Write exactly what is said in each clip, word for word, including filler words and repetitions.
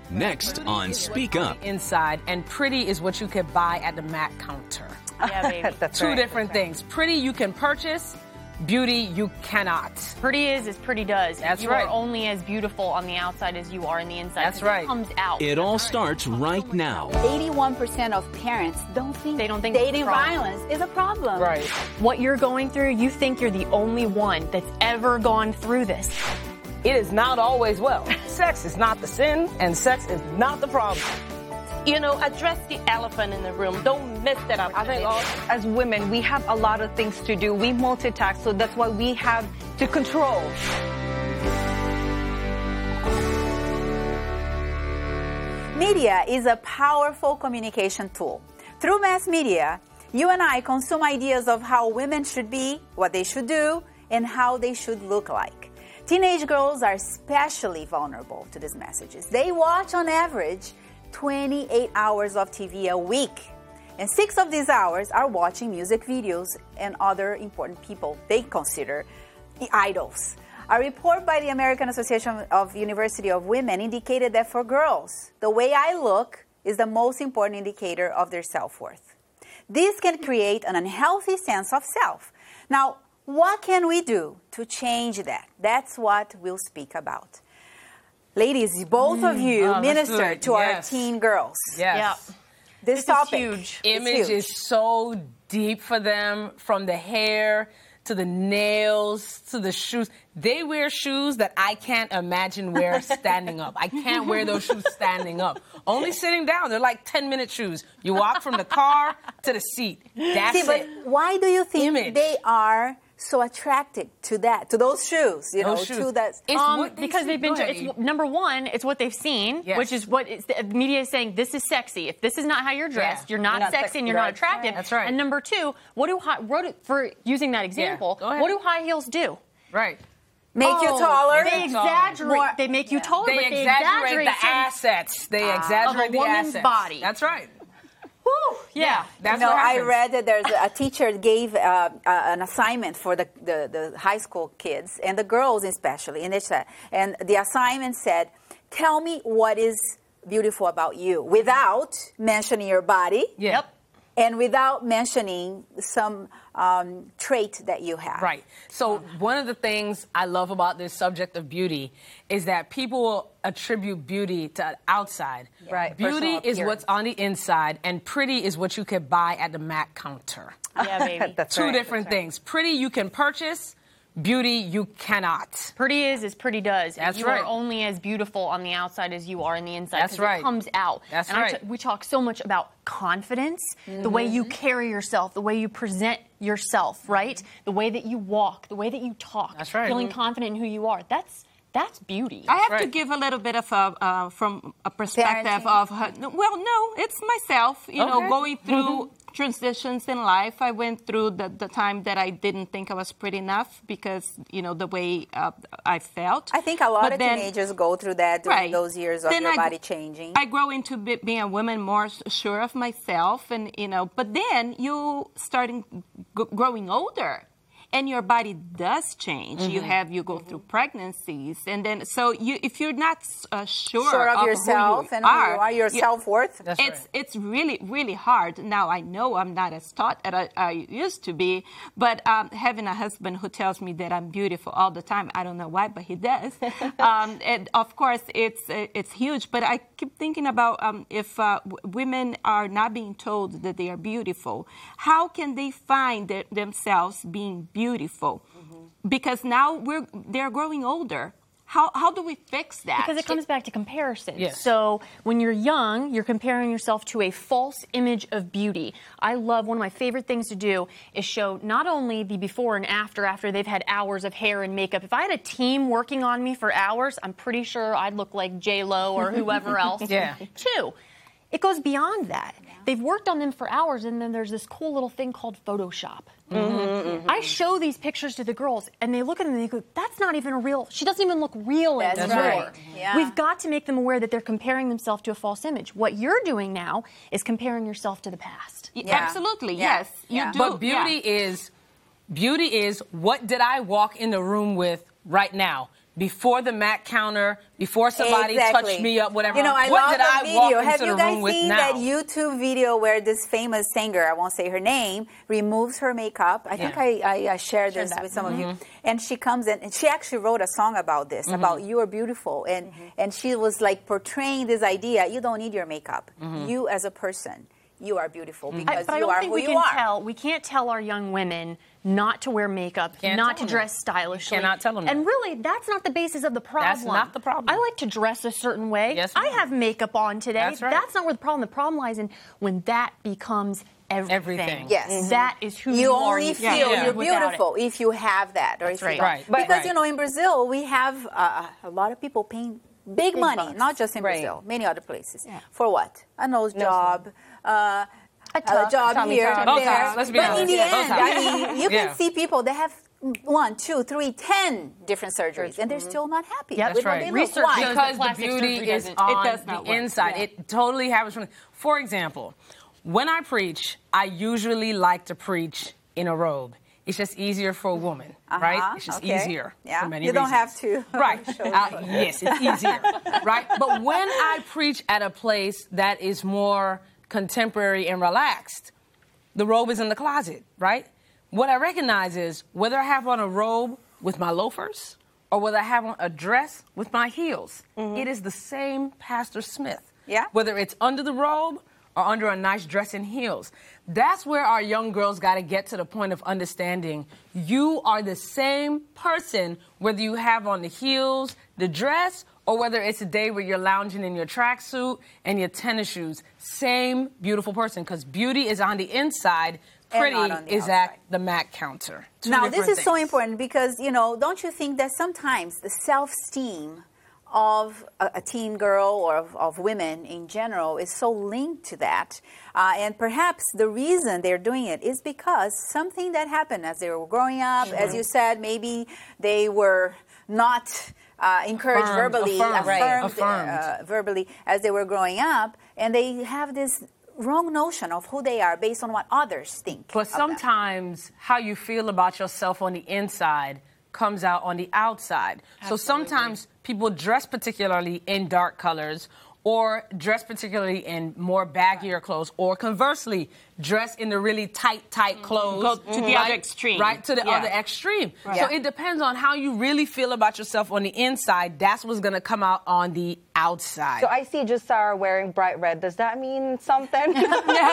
Next on Speak Up. Inside, and pretty is what you could buy at the Mac counter. Yeah, baby. That's Two right. different things. Pretty you can purchase. Beauty you cannot. Pretty is as pretty does. That's you right. are only as beautiful on the outside as you are on the inside. That's right. It comes out. It all starts right now. eighty-one percent of parents don't think they don't think dating violence is a problem. Right. What you're going through, you think you're the only one that's ever gone through this. It is not always well. Sex is not the sin, and sex is not the problem. You know, address the elephant in the room. Don't miss that opportunity. I think all, as women, we have a lot of things to do. We multitask, so that's what we have to control. Media is a powerful communication tool. Through mass media, you and I consume ideas of how women should be, what they should do, and how they should look like. Teenage girls are especially vulnerable to these messages. They watch, on average, twenty-eight hours of T V a week. And six of these hours are watching music videos and other important people they consider the idols. A report by the American Association of University of Women indicated that for girls, the way I look is the most important indicator of their self-worth. This can create an unhealthy sense of self. Now, what can we do to change that? That's what we'll speak about. Ladies, both of you oh, minister to yes. our teen girls. Yes. Yeah. This, this topic is huge. Image huge. is so deep for them, from the hair to the nails to the shoes. They wear shoes that I can't imagine wear standing up. I can't wear those shoes standing up. Only sitting down. They're like ten-minute shoes. You walk from the car to the seat. That's See, but it. why do you think Image. they are so attracted to that, to those shoes? You Those know, shoes. to that. It's Um, what they because see. they've been, Go ahead, it's, number one, it's what they've seen, Yes. which is what it's, the media is saying, this is sexy. If this is not how you're dressed, Yeah. you're not, You're not sexy sexy, and you're right. not attractive. That's right. And number two, what do high, what do, for using that example, go ahead. what do high heels do? Right. Make you Oh, taller. They Make you taller. exaggerate. More- they make you taller, They but they exaggerate the some- assets. They exaggerate Of a the woman's assets. body. That's right. Woo, yeah. That's no, what I happens. read that there's a teacher gave uh, uh, an assignment for the, the, the high school kids and the girls especially, and they said, and the assignment said, "Tell me what is beautiful about you," without mentioning your body. Yeah. Yep. And without mentioning some um, trait that you have. Right. So one of the things I love about this subject of beauty is that people attribute beauty to outside. Right. Beauty Personal is what's on the inside, and pretty is what you could buy at the Mac counter. Yeah, baby. That's Two right. different things. Pretty you can purchase. Beauty you cannot. Pretty is as pretty does. That's you right. are only as beautiful on the outside as you are on the inside. That's 'cause right. It comes out. That's and I right. t- we talk so much about confidence, the way you carry yourself, the way you present yourself, right? The way that you walk, the way that you talk. That's right. Feeling Mhm. confident in who you are. That's that's beauty. I have to right. give a little bit of a, uh, from a perspective Parenting. of, her, well, no, it's myself, you know, Okay. going through transitions in life. I went through the, the time that I didn't think I was pretty enough because, you know, the way uh, I felt. I think a lot But of then- teenagers go through that during Right. those years of Then your I- body changing. I grow into be, being a woman more s- sure of myself, and you know. But then you starting g- growing older, and your body does change. You have you go through pregnancies, and then so you if you're not uh, sure, Sure of who yourself you and who are, you are, your you- self-worth. That's it's right. it's really really hard. Now I know I'm not as taught as I, I used to be, but um, having a husband who tells me that I'm beautiful all the time, I don't know why, but he does. um, and of course, it's it's huge. But I keep thinking about um, if uh, w- women are not being told that they are beautiful, how can they find their, themselves being beautiful? Because now we're they're growing older. How how do we fix that? Because it comes back to comparison. Yes. So when you're young, you're comparing yourself to a false image of beauty. I love, one of my favorite things to do is show not only the before and after, after they've had hours of hair and makeup. If I had a team working on me for hours, I'm pretty sure I'd look like J Lo or whoever else. Yeah. Two, it goes beyond that. They've worked on them for hours, and then there's this cool little thing called Photoshop. Mm-hmm, I show these pictures to the girls, and they look at them and they go, that's not even a real, she doesn't even look real That's anymore. right. Yeah. We've got to make them aware that they're comparing themselves to a false image. What you're doing now is comparing yourself to the past. Y- Yeah. Absolutely, Yeah. yes, you Yeah. do. But beauty yeah. is, beauty is what did I walk in the room with right now? before the MAC counter, before somebody Exactly. touched me up, whatever. You know, I what love did that I video. walk Have into you the guys room with seen now? that YouTube video where this famous singer, I won't say her name, removes her makeup? I think Yeah. I, I, I shared this that. with some of you. Mm-hmm. And she comes in, and she actually wrote a song about this, Mm-hmm. about you are beautiful. And, and she was like portraying this idea, you don't need your makeup. Mm-hmm. You as a person, you are beautiful I, because but I you don't are think who we you can are. tell. We can't tell our young women not to wear makeup, Can't not to tell them dress that. stylishly. You cannot tell them And that. really, that's not the basis of the problem. That's not the problem. I like to dress a certain way. Yes, I ma'am. have makeup on today. That's right. That's not where the problem. The problem lies in when that becomes everything. Everything. Yes. That is who you, You are. only You feel can't Yeah. you're live without it. beautiful if you have that, or if you right. don't. Right. Because Right. you know, in Brazil we have uh, a lot of people paying big, money, bucks. not just in Right. Brazil, many other places. For what? A nose Nose job. Uh, A a tuck, job tummy here, tuck. Botox, there. let's be but in honest. the Yeah. end, Botox. I mean, you Yeah. can see people that have one, two, three, ten different surgeries, and they're still not happy Yep. with That's what right. they look. Research Why? shows Because the plastic beauty surgery is doesn't- on It does the not work. inside. Yeah. It totally happens from. For example, when I preach, I usually like to preach in a robe. It's just easier for a woman, right? Uh-huh, It's just okay. easier Yeah, for many you don't reasons. have to Right. show Uh, yes, it's easier, right? But when I preach at a place that is more contemporary and relaxed, the robe is in the closet, right? What I recognize is whether I have on a robe with my loafers or whether I have on a dress with my heels, it is the same Pastor Smith. Yeah. Whether it's under the robe or under a nice dress and heels. That's where our young girls got to get to the point of understanding you are the same person whether you have on the heels, the dress, or whether it's a day where you're lounging in your tracksuit and your tennis shoes. Same beautiful person, because beauty is on the inside, And pretty not on the is outside. at the MAC counter. Two Now, this different is so things. important because, you know, don't you think that sometimes the self-esteem of a, a teen girl or of, of women in general is so linked to that. Uh, and perhaps the reason they're doing it is because something that happened as they were growing up, as you said, maybe they were not uh, encouraged Affirmed, verbally, affirmed, right, affirmed, affirmed. Uh, verbally as they were growing up, and they have this wrong notion of who they are based on what others think. But of them. sometimes how you feel about yourself on the inside comes out on the outside. So sometimes people dress particularly in dark colors or dress particularly in more baggier clothes, or conversely, dress in the really tight, tight clothes. Go to the right? other extreme. Right, to the Yeah. other extreme. So Yeah. it depends on how you really feel about yourself on the inside. That's what's going to come out on the outside. So I see Jasara wearing bright red. Does that mean something? Listen,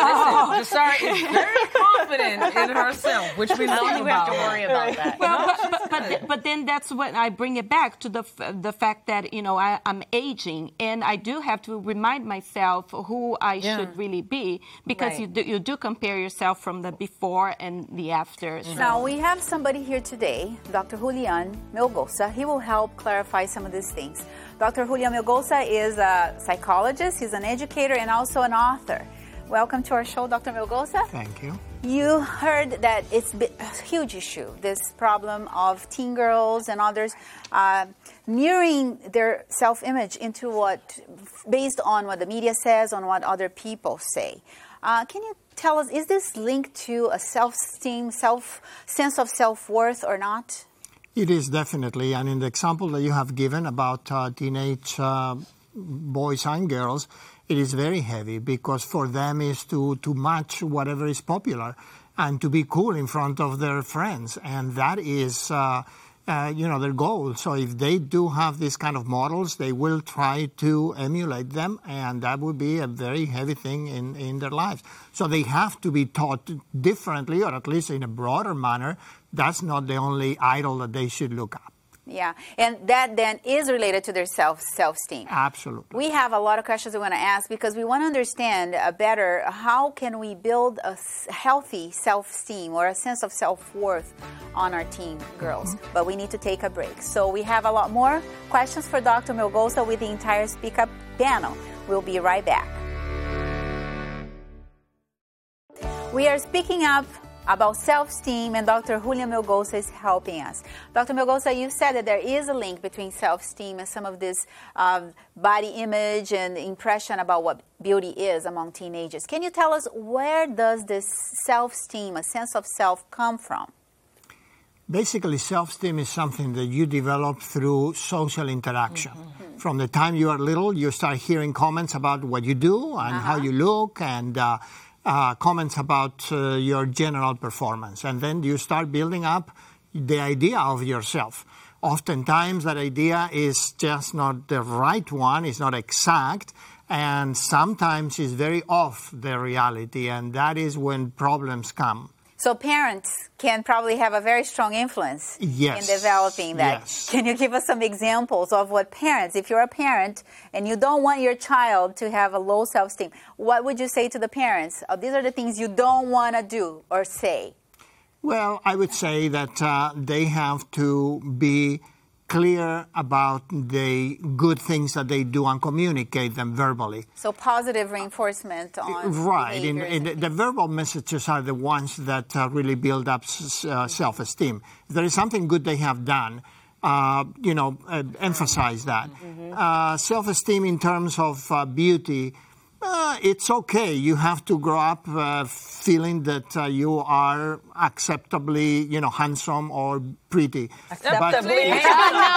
Jasara is very confident in herself, which we I don't love think we have about to her. worry about that. Well, but, but, but, th- but then that's when I bring it back to the f- the fact that, you know, I, I'm aging, and I do have to remind myself who I Yeah. should really be, because Right. you do, you do compare yourself from the before and the after. So. Now, we have somebody here today, Doctor Julian Melgosa. He will help clarify some of these things. Doctor Julian Melgosa is a psychologist, he's an educator, and also an author. Welcome to our show, Doctor Melgosa. Thank you. You heard that it's been a huge issue, this problem of teen girls and others uh, mirroring their self-image into what, based on what the media says, on what other people say. Uh, can you tell us, is this linked to a self-esteem, self sense of self-worth or not? It is definitely, and in the example that you have given about uh, teenage uh, boys and girls, it is very heavy because for them is to, to match whatever is popular and to be cool in front of their friends. And that is, uh, uh, you know, their goal. So if they do have these kind of models, they will try to emulate them, and that would be a very heavy thing in, in their lives. So they have to be taught differently, or at least in a broader manner. That's not the only idol that they should look up. Yeah, and that then is related to their self self-esteem. Absolutely. We have a lot of questions we want to ask because we want to understand uh, better how can we build a s- healthy self-esteem or a sense of self-worth on our teen girls. Mm-hmm. But we need to take a break. So we have a lot more questions for Doctor Melgosa with the entire Speak Up panel. We'll be right back. We are speaking up about self-esteem, and Doctor Julian Melgosa is helping us. Doctor Melgosa, you said that there is a link between self-esteem and some of this um, body image and impression about what beauty is among teenagers. Can you tell us, where does this self-esteem, a sense of self, come from? Basically, self-esteem is something that you develop through social interaction. Mm-hmm. From the time you are little, you start hearing comments about what you do and uh-huh. how you look, and uh, uh, comments about uh, your general performance. And then you start building up the idea of yourself. Oftentimes, that idea is just not the right one, it's not exact, and sometimes it's very off the reality, and that is when problems come. So parents can probably have a very strong influence yes. in developing that. Yes. Can you give us some examples of what parents, if you're a parent and you don't want your child to have a low self-esteem, what would you say to the parents? Oh, these are the things you don't want to do or say. Well, I would say that uh, they have to be clear about the good things that they do and communicate them verbally. So positive reinforcement on right. In, in the, and the verbal messages are the ones that uh, really build up uh, self-esteem. If there is something good they have done, uh, you know, uh, emphasize that. Mm-hmm. Uh, self-esteem in terms of uh, beauty, Uh, it's okay. You have to grow up uh, feeling that uh, you are acceptably, you know, handsome or pretty. Acceptably? But,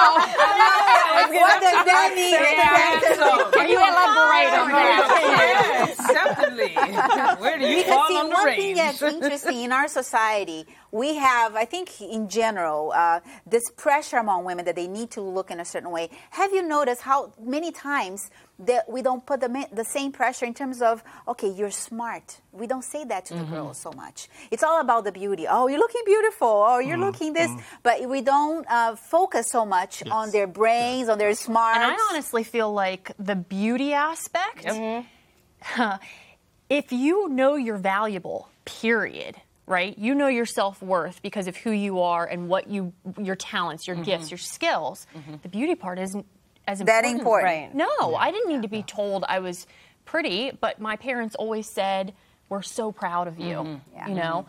what does that mean? Can you elaborate on that? Acceptably. Where do you Because fall see, on the one range? thing that's interesting in our society, we have, I think in general, uh, this pressure among women that they need to look in a certain way. Have you noticed how many times that we don't put the, the same pressure in terms of, okay, you're smart. We don't say that to the mm-hmm. girls so much. It's all about the beauty. Oh, you're looking beautiful. Oh, you're mm-hmm. looking this. Mm-hmm. But we don't uh, focus so much yes. on their brains, yes. on their smarts. And I honestly feel like the beauty aspect, mm-hmm. uh, if you know you're valuable, period, right? You know your self-worth because of who you are and what you, your talents, your mm-hmm. gifts, your skills. Mm-hmm. The beauty part isn't as important. That important. Right. No, yeah. I didn't need to be told I was pretty, but my parents always said, we're so proud of you, mm-hmm. yeah. you know?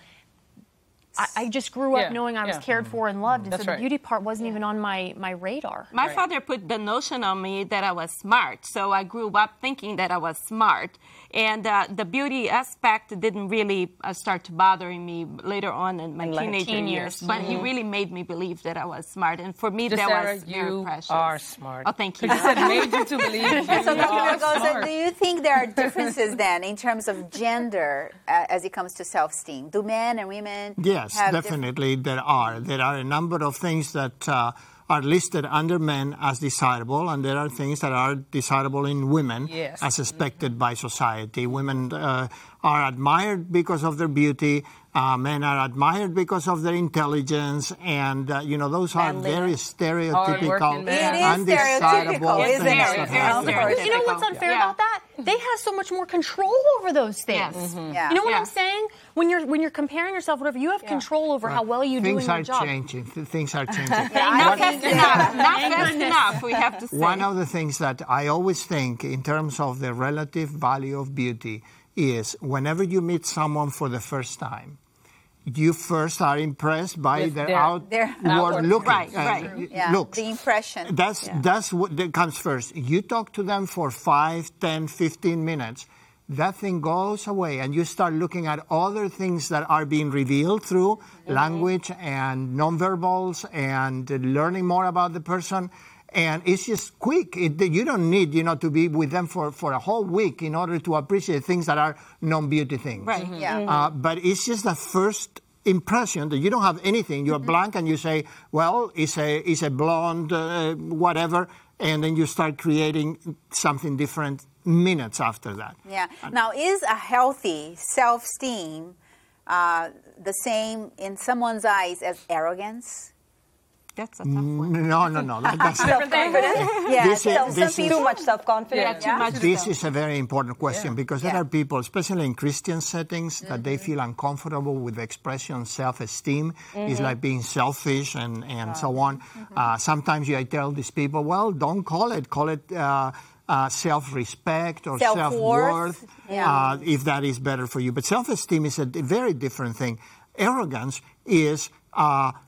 I, I just grew up yeah. knowing I was yeah. cared for and loved, and That's so the right. beauty part wasn't even on my, my radar. My right. father put the notion on me that I was smart, so I grew up thinking that I was smart. And uh, the beauty aspect didn't really uh, start to bothering me later on in my in like teenager teen years. years. But Mm-hmm. he really made me believe that I was smart. And for me, Just that Sarah, was very you precious. are smart. Oh, thank you. You said made you to believe you So, Doctor are Virgo, smart. do you think there are differences then in terms of gender uh, as it comes to self-esteem? Do men and women Yes, have definitely there are. There are a number of things that uh, are listed under men as desirable, and there are things that are desirable in women yes. as expected mm-hmm. by society. Women uh, are admired because of their beauty. Uh, men are admired because of their intelligence, and uh, you know those are Manly. very stereotypical, men. It is undesirable stereotypical, things isn't it? that happen. But you know what's unfair Yeah. about that? They have so much more control over those things. Yes. Mm-hmm. Yeah. You know what Yeah. I'm saying? When you're when you're comparing yourself, whatever, you have control over how well you do in Things your are job. changing. Th- Things are changing. Not fast enough. Not fast enough, we have to say. One of the things that I always think in terms of the relative value of beauty is whenever you meet someone for the first time, you first are impressed by With their, their- outward their outward- looking. Right, uh, right. Yeah, looks. the impression. That's, that's what that comes first. You talk to them for five, ten, fifteen minutes. That thing goes away, and you start looking at other things that are being revealed through mm-hmm. language and nonverbals and learning more about the person. And it's just quick. It, you don't need, you know, to be with them for, for a whole week in order to appreciate things that are non-beauty things. Right. Mm-hmm. Yeah. Uh, but it's just the first impression that you don't have anything. You're blank, and you say, well, it's a, it's a blonde, uh, whatever, and then you start creating something different minutes after that. Yeah. Now, is a healthy self-esteem uh, the same in someone's eyes as arrogance? That's a tough one. No, no, no. That, that's, Self-confidence. Yeah. This is- self- this Too is- much self-confidence. Yeah, too much. This is a very important question because there Yeah. are people, especially in Christian settings, that they feel uncomfortable with the expression self-esteem. It's like being selfish and, and so on. Uh, sometimes you, I tell these people, well, don't call it. Call it uh, uh, self-respect or Self-worth. self-worth, Yeah. uh, if that is better for you. But self-esteem is a d- very different thing. Arrogance is... Uh,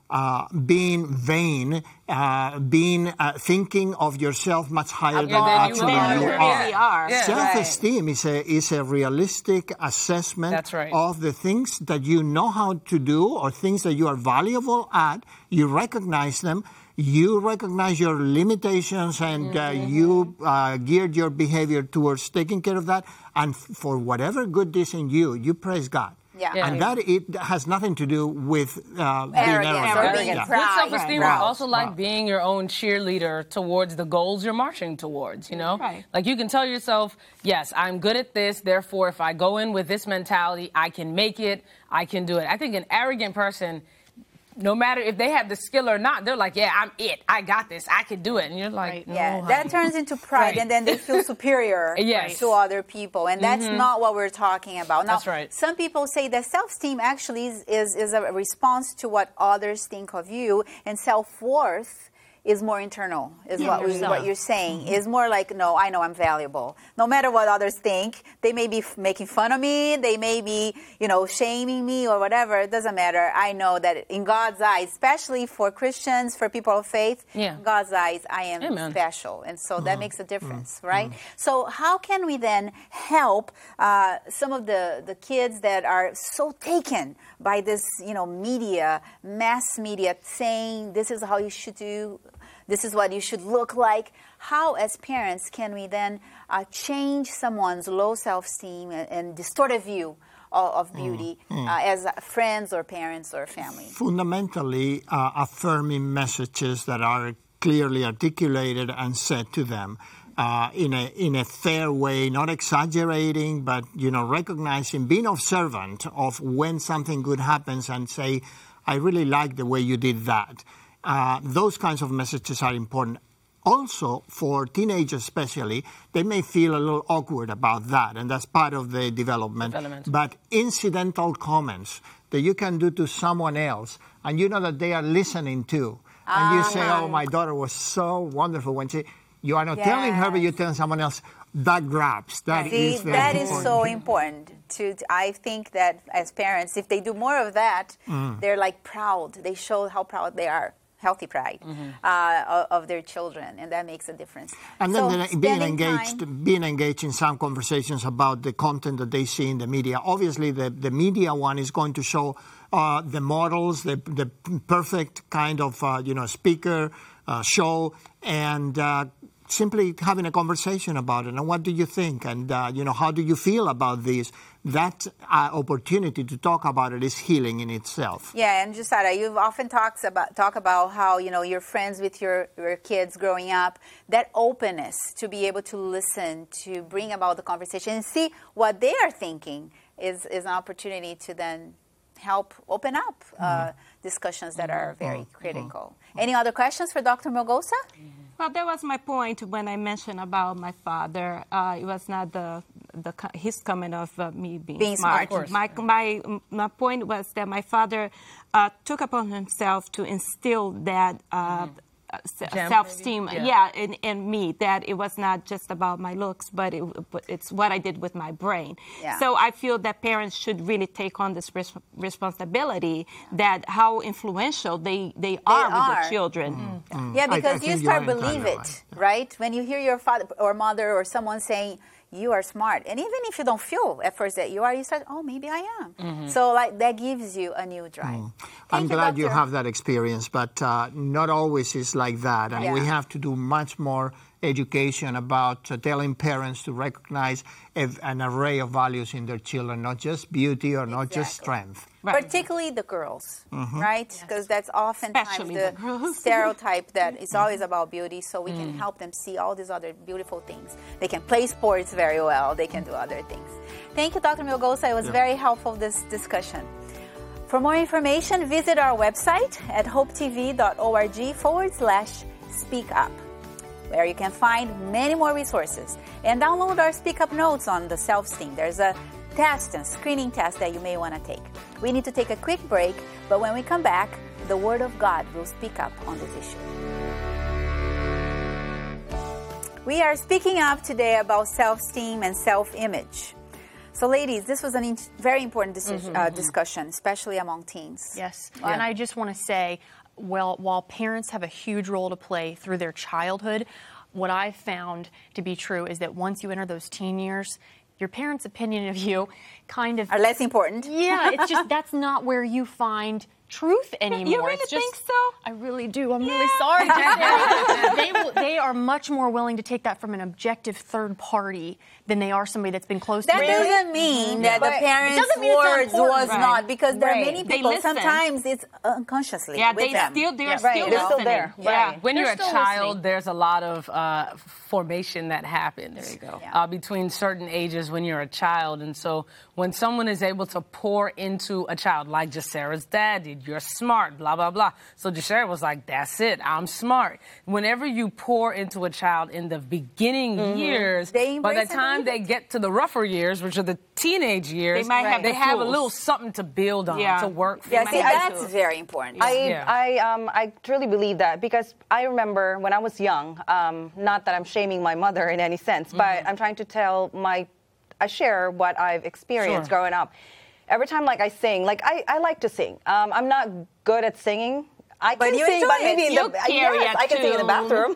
uh, being vain, uh, being uh, thinking of yourself much higher than Yeah, than you actually are. you Yeah. are. really are. Yeah. Self-esteem is a is a realistic assessment That's right. of the things that you know how to do or things that you are valuable at. You recognize them. You recognize your limitations, and uh, you uh, geared your behavior towards taking care of that. And f- for whatever good is in you, you praise God. Yeah. Yeah. And that it has nothing to do with uh, being Arrogance arrogant. or Arrogant. being Yeah. proud. Good self-esteem Right. is also like being your own cheerleader towards the goals you're marching towards, you know? Right. Like you can tell yourself, yes, I'm good at this, therefore if I go in with this mentality, I can make it, I can do it. I think an arrogant person, no matter if they have the skill or not, they're like, yeah, I'm it, I got this, I can do it. And you're like, Right. no, Yeah, honey. that turns into pride, Right. and then they feel superior Yes. to other people, and that's not what we're talking about. Now, That's right. some people say that self-esteem actually is, is, is a response to what others think of you, and self-worth is more internal, is what, we, what you're saying. Is more like, no, I know I'm valuable. No matter what others think, they may be f- making fun of me, they may be, you know, shaming me or whatever. It doesn't matter. I know that in God's eyes, especially for Christians, for people of faith, Yeah. in God's eyes, I am Amen. special. And so that makes a difference, right? So how can we then help uh, some of the, the kids that are so taken by this, you know, media, mass media, saying this is how you should do, this is what you should look like. How, as parents, can we then uh, change someone's low self-esteem and, and distorted view of, of beauty uh, as friends or parents or family? Fundamentally, uh, affirming messages that are clearly articulated and said to them uh, in a in a fair way, not exaggerating, but you know, recognizing, being observant of when something good happens, and say, "I really like the way you did that." Uh, those kinds of messages are important. Also, for teenagers especially, they may feel a little awkward about that, and that's part of the development. Development. But incidental comments that you can do to someone else, and you know that they are listening to, and you say, "Oh, my daughter was so wonderful," when she, you are not telling her, but you're telling someone else. That grabs. That See, is very that is important. so important. To, I think that as parents, if they do more of that, they're like proud. They show how proud they are. Healthy pride uh, of their children, and that makes a difference. And then So they're being spending engaged, time- being engaged in some conversations about the content that they see in the media. Obviously, the, the media one is going to show uh, the models, the the perfect kind of uh, you know speaker uh, show, and uh, simply having a conversation about it. And what do you think? And uh, you know, how do you feel about this? That uh, opportunity to talk about it is healing in itself. Yeah, and Jusara, you've often talks about talk about how you know you're friends with your, your kids growing up. That openness to be able to listen, to bring about the conversation and see what they are thinking is is an opportunity to then help open up uh, discussions that are very critical. Any other questions for Doctor Melgosa? Well, that was my point when I mentioned about my father. Uh, it was not the the co- his comment of uh, me being, Being smart. smart. Of course. My my my point was that my father uh, took upon himself to instill that. Uh, uh, se- Gem, self-esteem, maybe? yeah, in, in me, that it was not just about my looks, but it, but it's what I did with my brain. Yeah. So I feel that parents should really take on this res- responsibility, that how influential they, they, are with are. the children. Yeah, I- I because you think you start are believe entirely it, right. right? When you hear your father or mother or someone saying you are smart, and even if you don't feel at first that you are, you start, oh, maybe I am. So like that gives you a new drive. I'm Thank you, glad you Doctor. have that experience, but uh, not always is like that. And we Yeah. have to do much more education about uh, telling parents to recognize a, an array of values in their children, not just beauty or not just Exactly. strength. Right. Particularly the girls, right? Because that's oftentimes Especially the, the girls. stereotype that is always about beauty, so we can help them see all these other beautiful things. They can play sports very well. They can do other things. Thank you, Doctor Melgosa. It was very helpful, this discussion. For more information, visit our website at hopetv.org forward slash speak up, where you can find many more resources. And download our Speak Up notes on the self-esteem. There's a test and screening test that you may want to take. We need to take a quick break, but when we come back, the Word of God will speak up on this issue. We are speaking up today about self-esteem and self-image. So, ladies, this was a in- very important decision, uh, discussion, especially among teens. Yes. And I just want to say, well, while parents have a huge role to play through their childhood, what I've found to be true is that once you enter those teen years, your parents' opinion of you kind of Are less important. Yeah, it's just that's not where you find truth anymore. You really It's just, think so? I really do. I'm really sorry. Jen. they, will, they are much more willing to take that from an objective third party than they are somebody that's been close That to doesn't mean that the But it parents' doesn't mean it's not words important. was Right. not, because there are Right. many They people, listen. sometimes it's unconsciously Yeah, with they them. still they're Yeah. still Right, they're still listening. there. Yeah. Right. When They're you're a still child, listening. there's a lot of uh, formation that happens there you go. Yeah. Uh, between certain ages when you're a child. And so when someone is able to pour into a child, like Jasera's dad did, you're smart, blah, blah, blah. So Jasera was like, that's it, I'm smart. Whenever you pour into a child in the beginning years, They by the embrace it time and they get to the rougher years, which are the teenage years, They might have they the have a tools. little something to build on, Yeah. to work for. Yeah, might see, have that's to. very important. I, Yeah. I, um, I truly believe that, because I remember when I was young, um, not that I'm shaming my mother in any sense, but I'm trying to tell my, I share what I've experienced Sure. growing up. Every time, like, I sing, like, I, I like to sing. Um, I'm not good at singing. I But can you sing, enjoy but it. maybe in You the, carry yes, a I can sing in the tune. bathroom.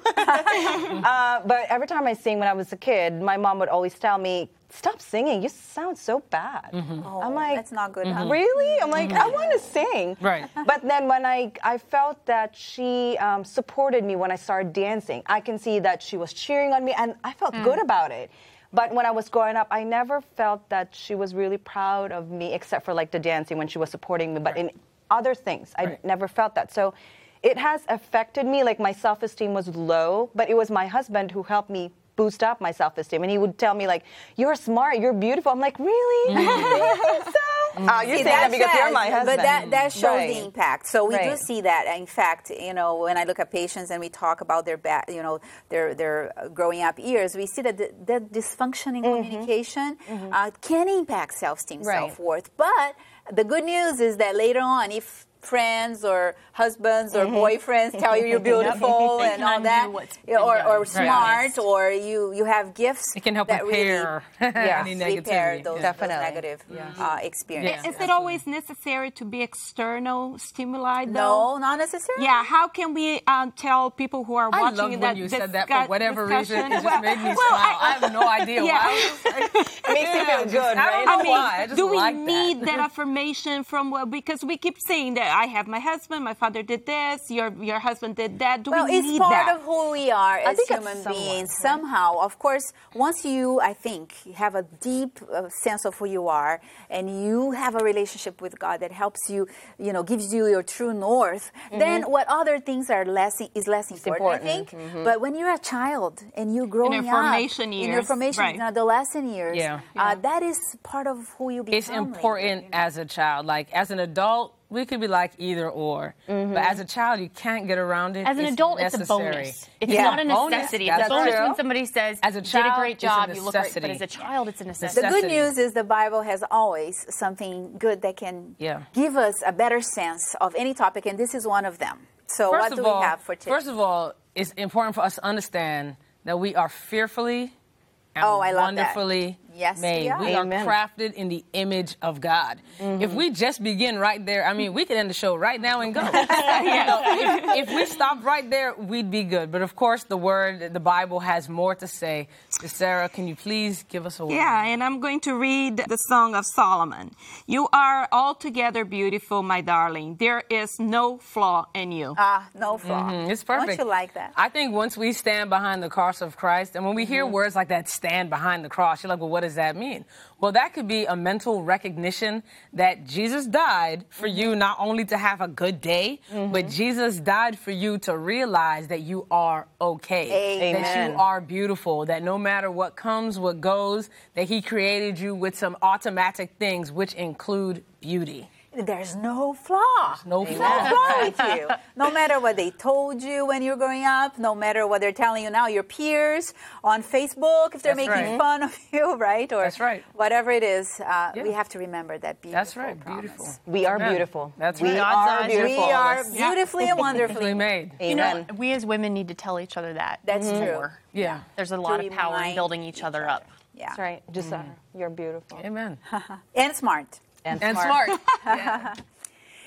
uh, but every time I sing when I was a kid, my mom would always tell me, stop singing, you sound so bad. Oh, I'm like, that's not good. huh? really? I'm like, I want to sing. Right. But then when I, I felt that she um, supported me when I started dancing, I can see that she was cheering on me, and I felt good about it. But when I was growing up, I never felt that she was really proud of me, except for like the dancing when she was supporting me. But in other things, I Right. never felt that. So it has affected me. Like, my self-esteem was low, but it was my husband who helped me boost up my self-esteem. And he would tell me, like, you're smart, you're beautiful. I'm like, really? You think so? Oh, you're See, saying that that because you're says- my husband. But that, that shows Right. the impact. So we do Right. see that. In fact, you know, when I look at patients and we talk about their, ba- you know, their their uh, growing up years, we see that the, the dysfunction in communication uh, can impact self-esteem, Right. self-worth. But the good news is that later on, if friends or husbands or boyfriends tell you you're beautiful They and can all undo that, what's yeah, or, been or done. smart, Right. or you, you have gifts It can help that repair really any repair negativity. those, Yeah. those Definitely. negative uh, experiences. Is it always necessary to be external stimuli, though? No, not necessarily. Yeah, how can we um, tell people who are I watching loved when that you said that for discuss- whatever discussion? reason. It just Well- made me well, smile. I, I- have no idea Yeah. why. It makes you feel good, I right? don't know I mean, why. I just do we like that. need that affirmation from, well, because we keep saying that I have my husband, my father did this, your your husband did that. Do Well, we it's need part that? of who we are as think it's human somewhat, beings. right? Somehow, of course, once you, I think, have a deep uh, sense of who you are, and you have a relationship with God that helps you, you know, gives you your true north, then what other things are less is less important, I important, think. But when you're a child and you're growing your formation up in your years, formation right. and adolescent years, Yeah. uh, that is part of who you become. It's important as a child. Like, as an adult, we could be like either or. But as a child, you can't get around it. As an It's adult, necessary. it's a bonus. It's Yeah. not a Bonus, necessity. that's It's a bonus true. when somebody says, As a did a child, great it's a job, you look great. But necessity. as a child, it's a The necessity. good necessity. news is the Bible has always something good that can Yeah. give us a better sense of any topic, and this is one of them. So First what of do all, we have for today? First of all, it's important for us to understand that we are fearfully and Oh, I love that. wonderfully Yes, we made. are. We are Amen. crafted in the image of God. If we just begin right there, I mean, we could end the show right now and go. You know, if, if we stopped right there, we'd be good. But of course, the Word, the Bible has more to say. So Sarah, can you please give us a word? Yeah, and I'm going to read the Song of Solomon. You are altogether beautiful, my darling. There is no flaw in you. Ah, no flaw. Mm, It's perfect. Don't you like that? I think once we stand behind the cross of Christ, and when we hear words like that, stand behind the cross, you're like, well, what does that mean? Well, that could be a mental recognition that Jesus died for you not only to have a good day, but Jesus died for you to realize that you are okay, that Amen. you are beautiful, that no matter what comes, what goes, that he created you with some automatic things, which include beauty. There's no flaw. no There's flaw. no flaw with you. No matter what they told you when you were growing up, no matter what they're telling you now, your peers on Facebook, if they're That's making right. fun of you, right? Or That's right. whatever it is, uh, Yeah. we have to remember that beautiful That's right, promise. beautiful. We are Amen. beautiful. That's we right. God's are eyes are beautiful. We are Yeah. beautifully and wonderfully Beautifully made. You know, Amen. we as women need to tell each other that. That's true. more. Yeah. There's a lot To of power in remind building each other up. Yeah. That's right. Just uh, you're beautiful. Amen. And smart. And smart.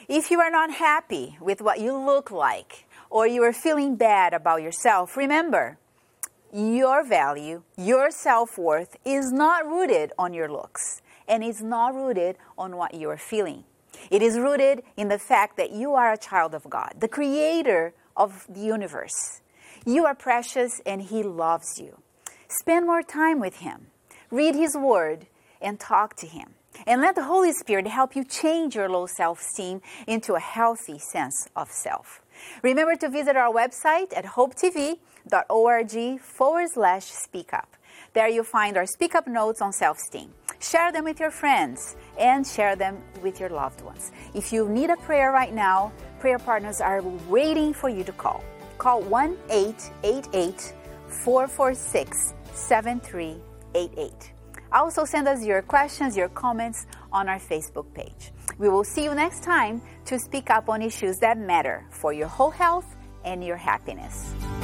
If you are not happy with what you look like, or you are feeling bad about yourself, remember, your value, your self-worth is not rooted on your looks, and it's not rooted on what you are feeling. It is rooted in the fact that you are a child of God, the creator of the universe. You are precious and He loves you. Spend more time with Him. Read His Word and talk to Him. And let the Holy Spirit help you change your low self-esteem into a healthy sense of self. Remember to visit our website at hopetv.org forward slash speak up. There you'll find our Speak Up notes on self-esteem. Share them with your friends and share them with your loved ones. If you need a prayer right now, prayer partners are waiting for you to call. Call one eight eight eight, four four six, seven three eight eight. Also send us your questions, your comments on our Facebook page. We will see you next time to speak up on issues that matter for your whole health and your happiness.